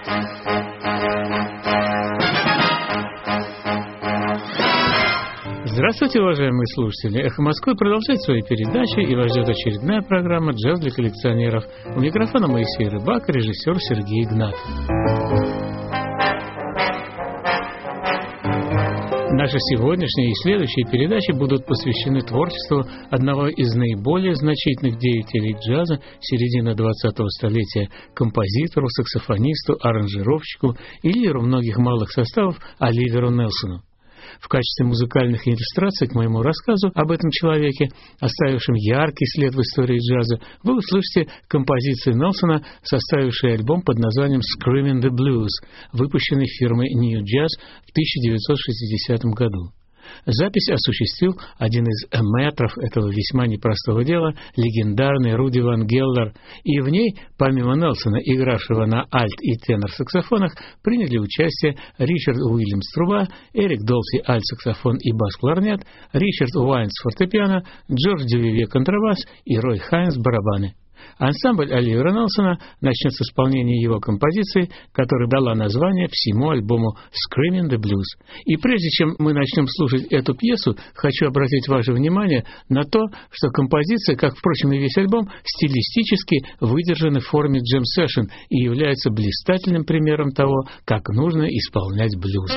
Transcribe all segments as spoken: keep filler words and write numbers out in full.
Здравствуйте, уважаемые слушатели! «Эхо Москвы» продолжает свои передачи, и вас ждет очередная программа «Джаз для коллекционеров». У микрофона Моисей Рыбак, режиссер Сергей Игнатов. Наши сегодняшние и следующие передачи будут посвящены творчеству одного из наиболее значительных деятелей джаза середины двадцатого столетия, композитору, саксофонисту, аранжировщику и лидеру многих малых составов Оливеру Нелсону. В качестве музыкальных иллюстраций к моему рассказу об этом человеке, оставившем яркий след в истории джаза, вы услышите композиции Нелсона, составившие альбом под названием «Screaming the Blues», выпущенный фирмой New Jazz в тысяча девятьсот шестидесятом году. Запись осуществил один из мэтров этого весьма непростого дела, легендарный Руди Ван Гелдер, и в ней, помимо Нелсона, игравшего на альт и тенор-саксофонах, приняли участие Ричард Уильямс труба, Эрик Долси альт-саксофон и бас-кларнет, Ричард Уайнс фортепиано, Джордж Дювивье контрабас и Рой Хайнс барабаны. Ансамбль Оливера Нелсона начнет с исполнения его композиции, которая дала название всему альбому «Screaming the Blues». И прежде чем мы начнем слушать эту пьесу, хочу обратить ваше внимание на то, что композиция, как, впрочем, и весь альбом, стилистически выдержаны в форме джем-сэшн и является блистательным примером того, как нужно исполнять блюз.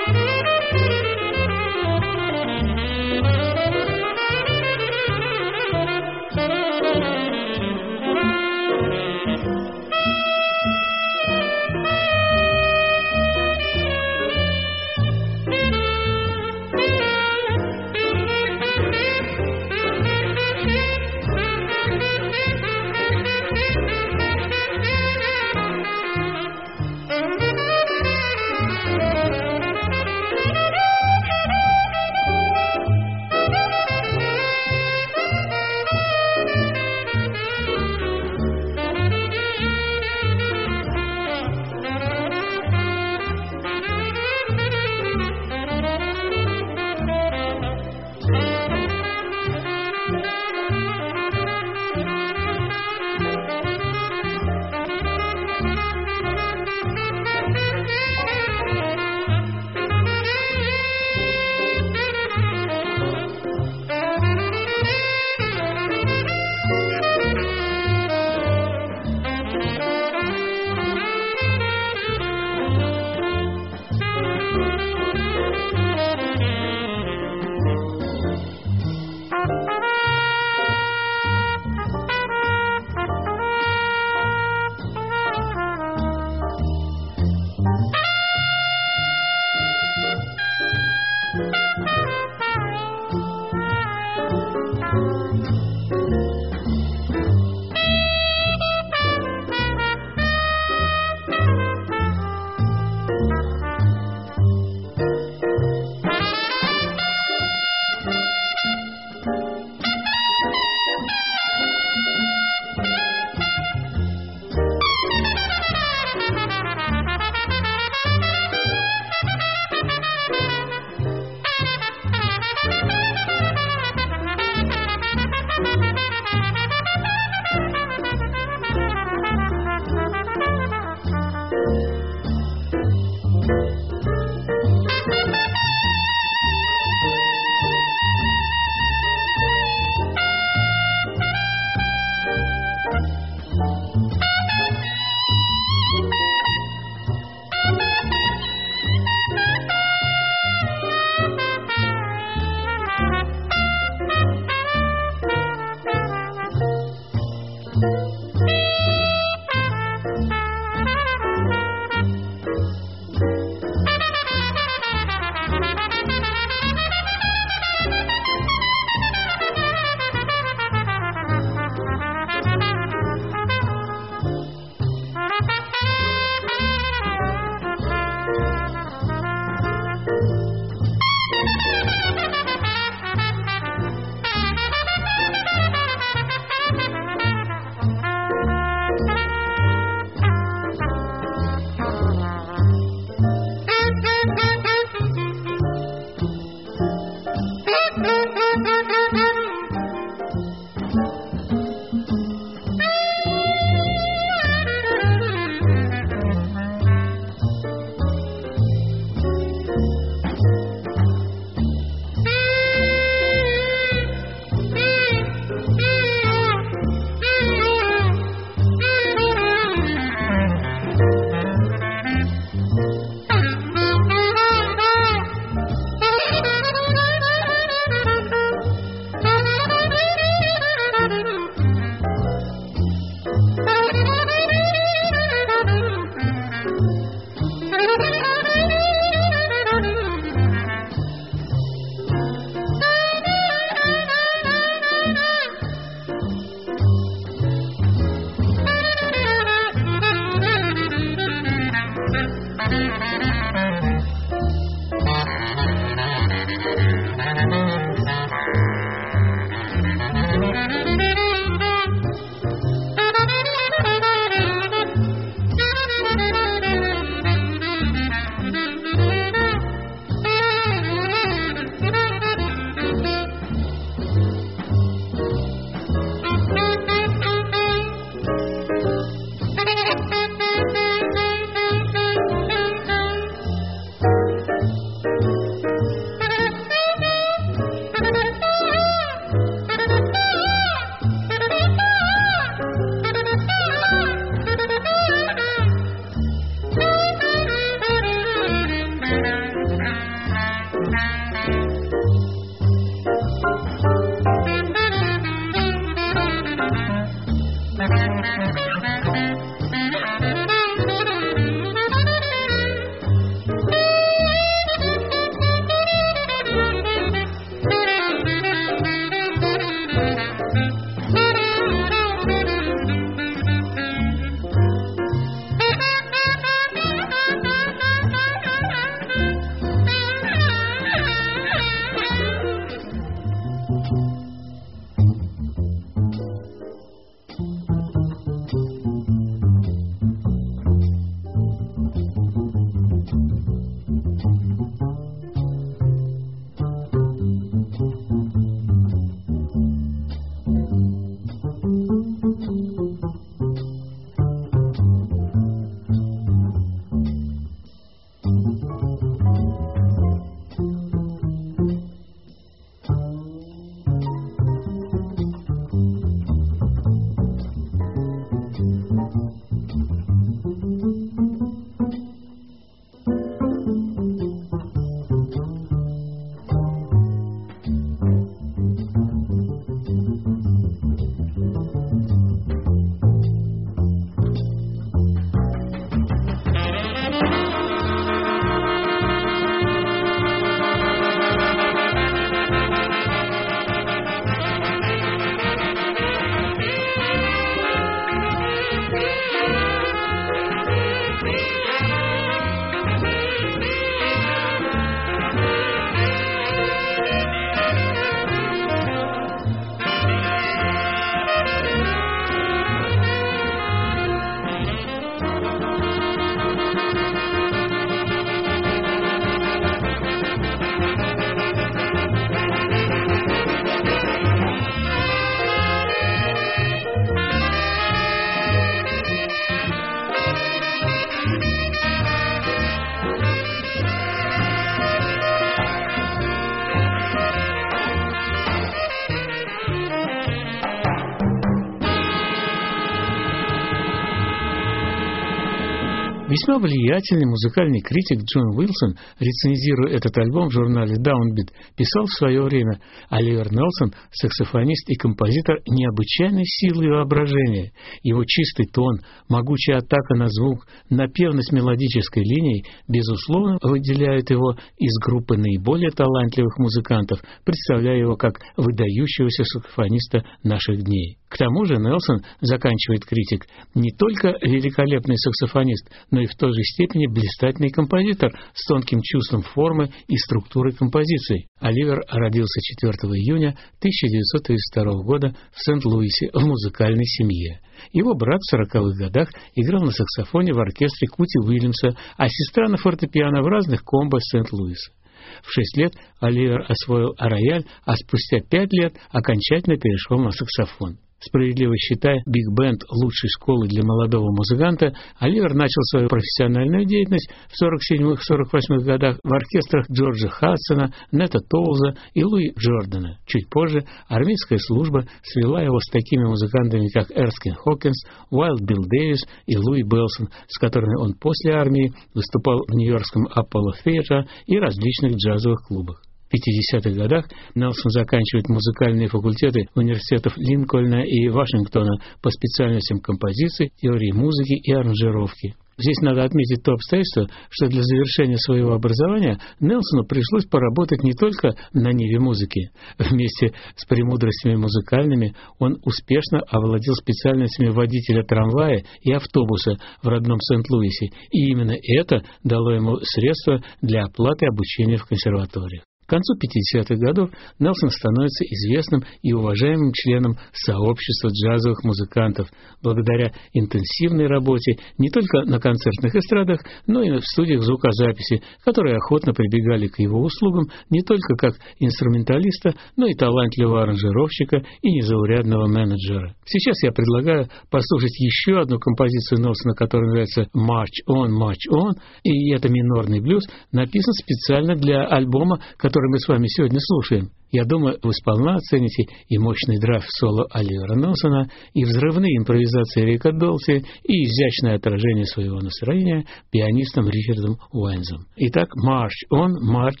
Весьма влиятельный музыкальный критик Джон Уилсон, рецензируя этот альбом в журнале Downbeat, писал в свое время: «Оливер Нелсон – саксофонист и композитор необычайной силы и воображения. Его чистый тон, могучая атака на звук, напевность мелодической линией, безусловно, выделяют его из группы наиболее талантливых музыкантов, представляя его как выдающегося саксофониста наших дней». К тому же Нелсон, заканчивает критик, не только великолепный саксофонист, но и в той же степени блистательный композитор с тонким чувством формы и структуры композиций. Оливер родился четвёртого июня тысяча девятьсот тридцать второго года в Сент-Луисе в музыкальной семье. Его брат в сороковых годах играл на саксофоне в оркестре Кути Уильямса, а сестра на фортепиано в разных комбо Сент-Луиса. В шесть лет Оливер освоил рояль, а спустя пять лет окончательно перешел на саксофон. Справедливо считая биг-бенд лучшей школы для молодого музыканта, Оливер начал свою профессиональную деятельность в сорок седьмых — сорок восьмых годах в оркестрах Джорджа Хадсона, Нета Тоуза и Луи Джордана. Чуть позже армейская служба свела его с такими музыкантами, как Эрскин Хокинс, Уайлд Билл Дэвис и Луи Белсон, с которыми он после армии выступал в нью-йоркском Apollo Theatre и различных джазовых клубах. В пятидесятых годах Нелсон заканчивает музыкальные факультеты университетов Линкольна и Вашингтона по специальностям композиции, теории музыки и аранжировки. Здесь надо отметить то обстоятельство, что для завершения своего образования Нелсону пришлось поработать не только на ниве музыки. Вместе с премудростями музыкальными он успешно овладел специальностями водителя трамвая и автобуса в родном Сент-Луисе, и именно это дало ему средства для оплаты обучения в консерваториях. К концу пятидесятых годов Нелсон становится известным и уважаемым членом сообщества джазовых музыкантов благодаря интенсивной работе не только на концертных эстрадах, но и в студиях звукозаписи, которые охотно прибегали к его услугам не только как инструменталиста, но и талантливого аранжировщика и незаурядного менеджера. Сейчас я предлагаю послушать еще одну композицию Нелсона, которая называется «March On, March On», и это минорный блюз, написан специально для альбома, который мы с вами сегодня слушаем. Я думаю, вы сполна оцените и мощный драйв соло Оливера Нелсона, и взрывные импровизации Рика Долси, и изящное отражение своего настроения пианистом Ричардом Уайнзом. Итак, March On, March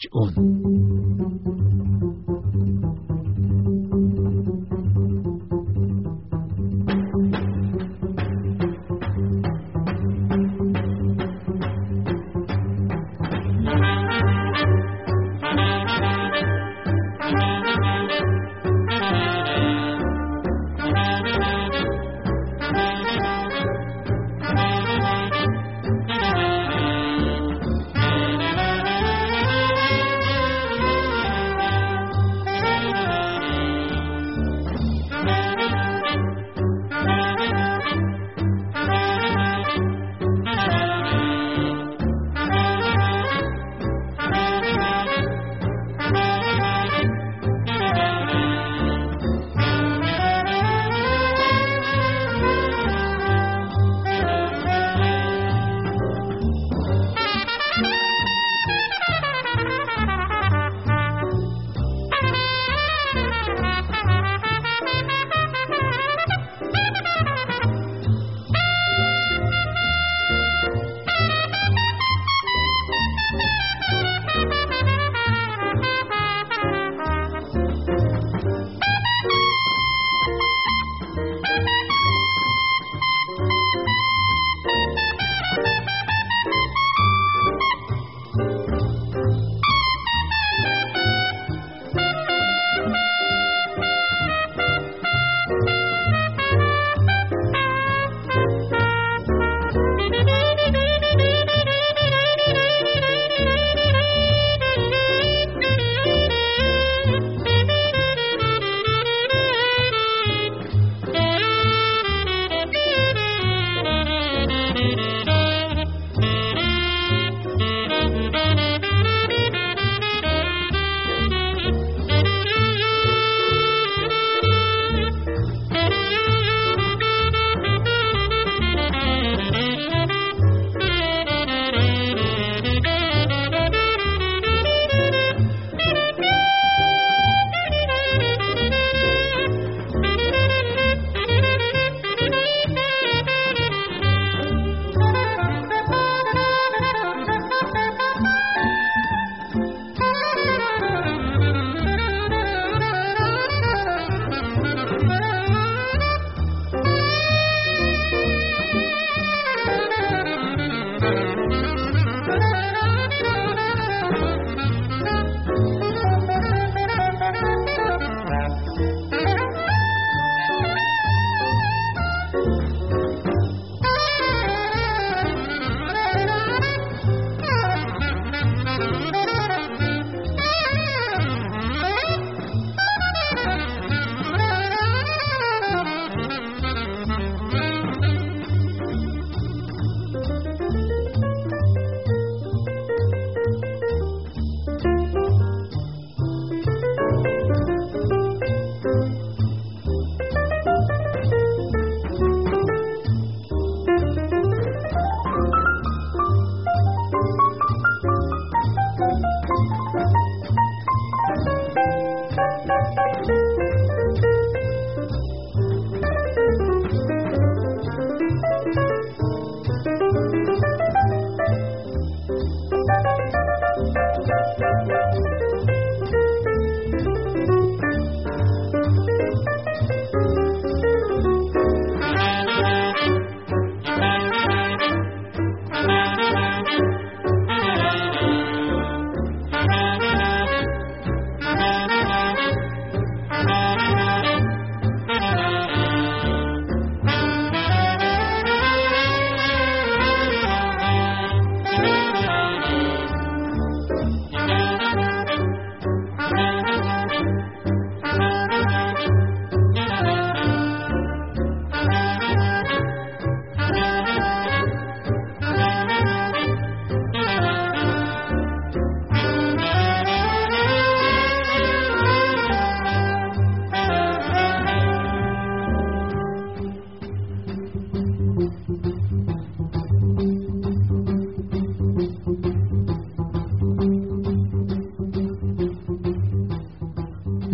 On.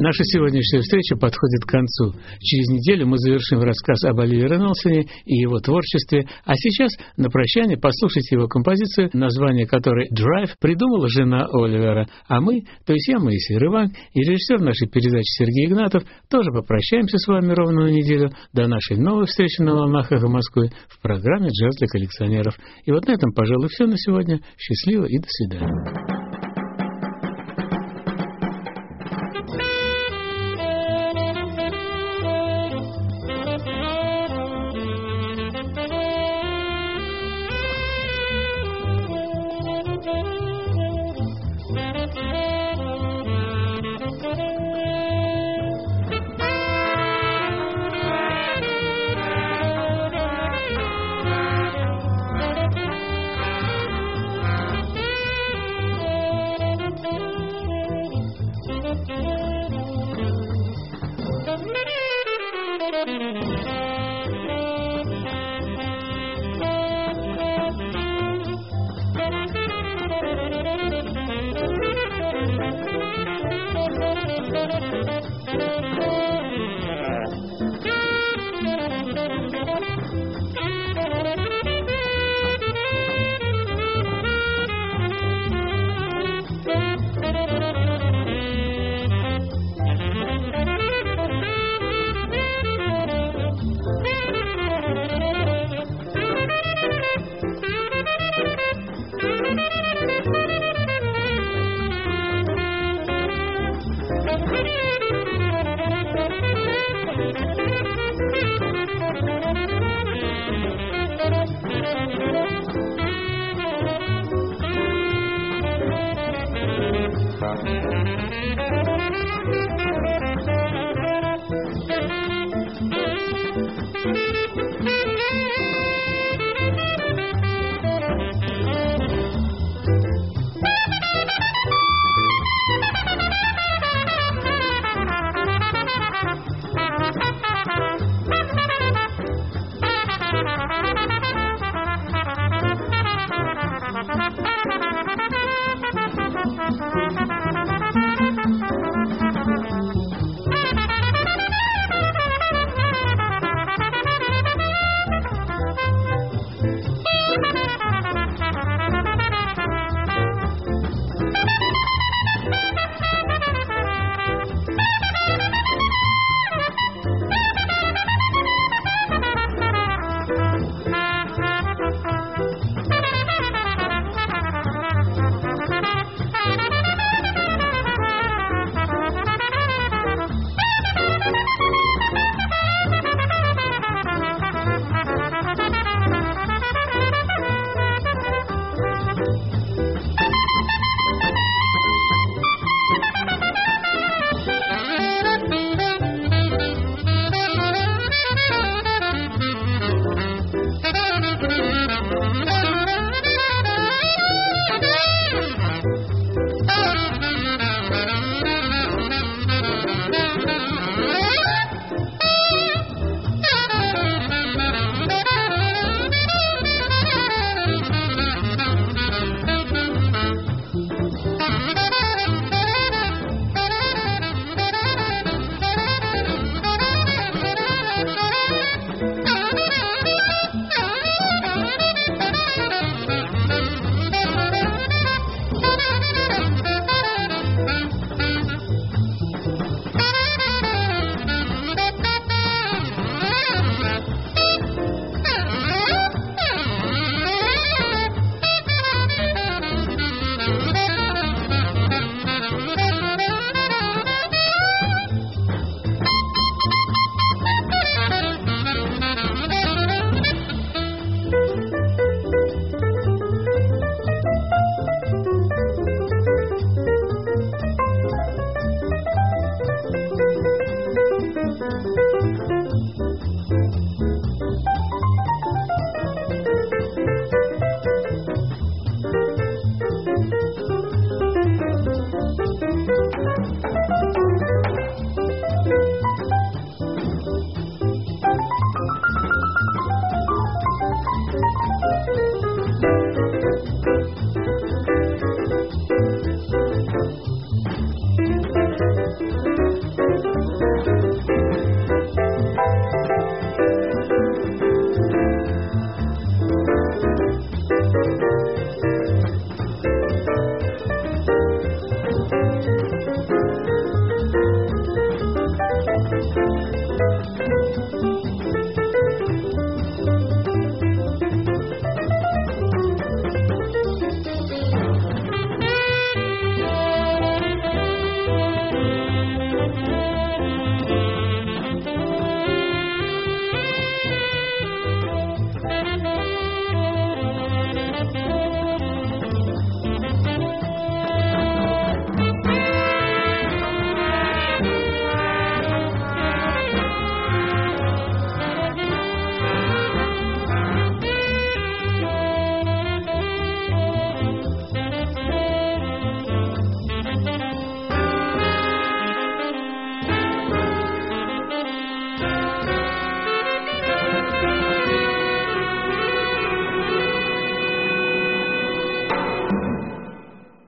Наша сегодняшняя встреча подходит к концу. Через неделю мы завершим рассказ об Оливере Нелсоне и его творчестве, а сейчас на прощание послушайте его композицию, название которой «Drive» придумала жена Оливера, а мы, то есть я, Моисей Рывак, и режиссер нашей передачи Сергей Игнатов, тоже попрощаемся с вами ровно на неделю до нашей новой встречи на волнах «Эхо Москвы» в программе «Джаз для коллекционеров». И вот на этом, пожалуй, все на сегодня. Счастливо и до свидания. Thank you.